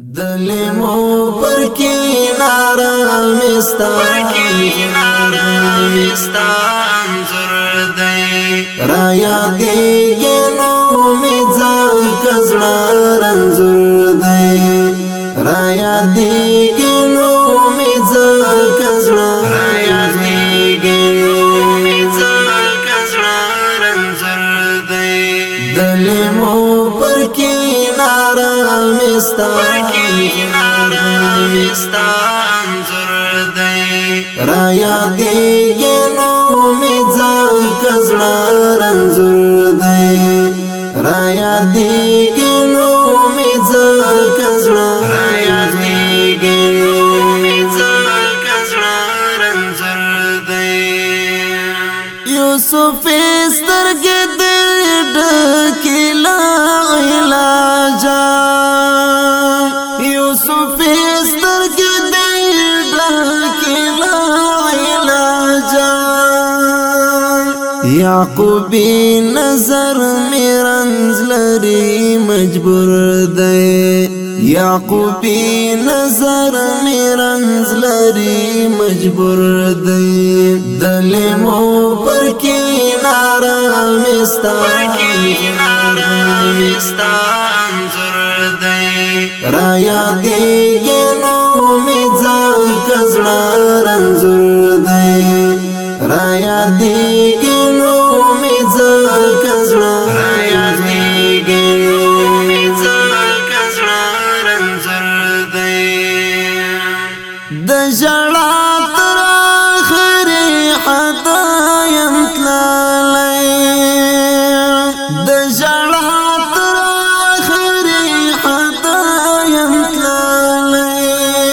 دلیمو پر کنارا مستا انظر دی رایا دیگنو میزان کزڑا رنظر دی رایا دیگنو میزان کزڑا دلیمو پر کنارا مستا انظر دی رایا دیگنو میزان کزڑا رنظر دی رایا دیگنو میزان کزڑا رنظر دی یوسف سترګې ډکې لا علاجا یوسف سترګې ډکې لا علاجا یعقوبی نظر میرنز لري مجبور دی یعقوبی نظر میرنز لري مجبور دی دلیمو پر کنارا مستا انظر دی رایا دیگنو میزان کزڑا رنظر دی رایا دیگنو میزان کزڑا رنظر دی د ژړا تر اخري حدا یم تللی د ژړا تر اخري حدا یم تللی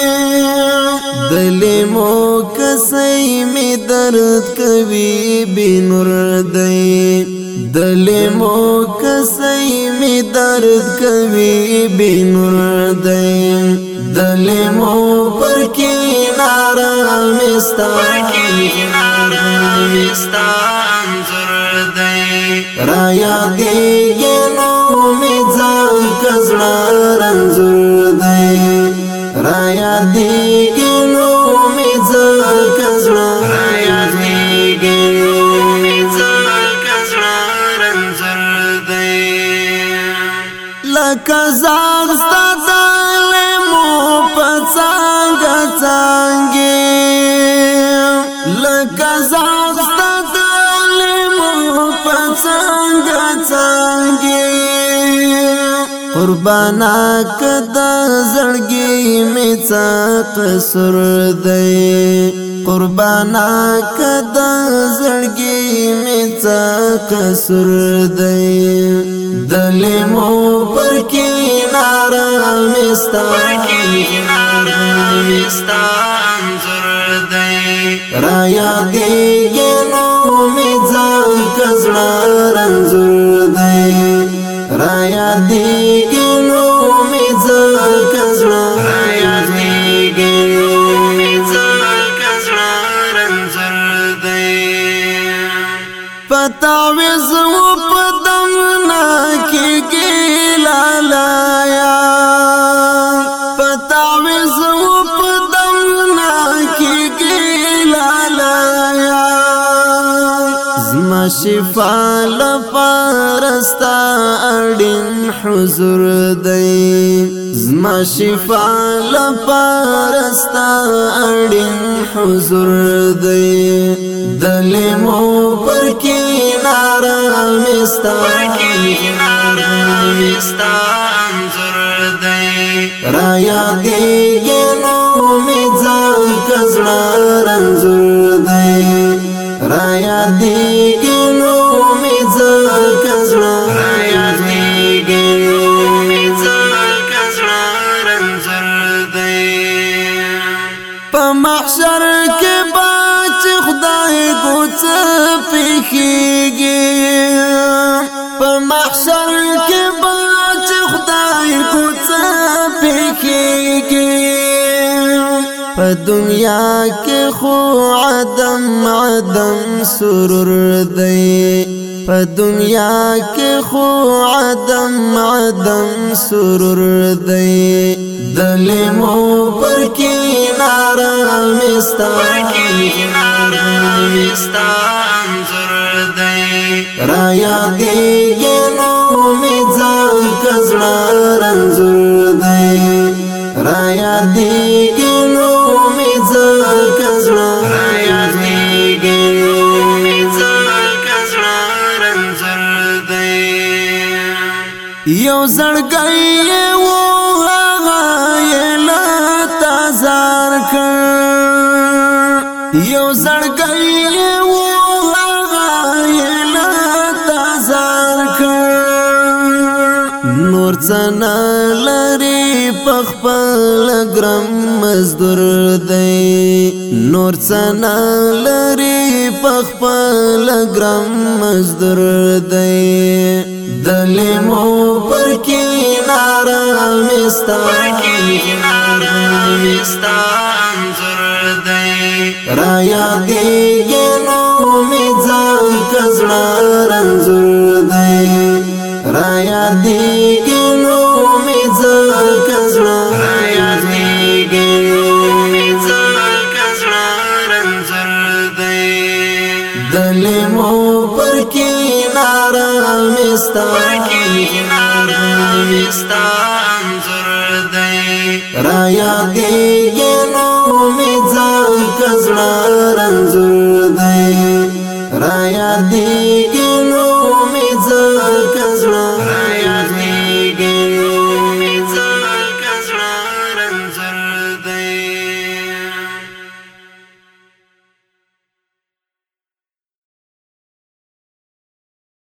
دلیمو کسی می درد کوي بنور دی دلیمو کسی می درد کوي بنور دی دلیمو پر کنارا مستا انظر دی رایا دیگنو میزان کزڑا رنظر دی رایا دیگنو میزان کزڑا رنظر دی لکه زاغ ستا دلیمو پڅانګه څانګې لکه زاغ ستا دلیمو پڅانګه څانګې قربانا کدا زړګي می څه قصور دی قربانا کدا زړګي می څه قصور دی دلیمو پر کنارا مستا انظر دی رایا دیگنو میزان کزڑا رنظر دی رایا دیگنو میزان کزڑا رنظر دی پتاویز و پدمنا کی گیلا لایا پتاویز و پدمنا کی گیلا لایا زما شفا لپارستا اڑین حضور دی زما شفا لپارستا اڑین حضور دی دلیمو پر کنارا مستا انظر دی رایا دیگنو میزان کزڑا رنظر دی رایا دیگنو میزان کزڑا رنظر دی په محشر کې باچ خدای کوڅ پیخیږي په محشر کې باچ خدای کوڅ پیخیږي په دنیا کې خو عدم سرور دی په دنیا کې خو عدم سرور دی دلمو پر کناره مستا انظر دی را یادېږي نو مې ځکه زړه رنځور دی را یادېږي نو مې ځکه زړه یو زړګی و هغه یې له تازار کړ یو زړګی و هغه یې له تازار کړ نور څه نه لري په خپل ګرم مزدور دی نور څه نه لري په خپل ګرم مزدور دی دلمو پر کناره مستا انظر دی را یادېږي نو مې ځکه زړه رنځور دی را یادېږي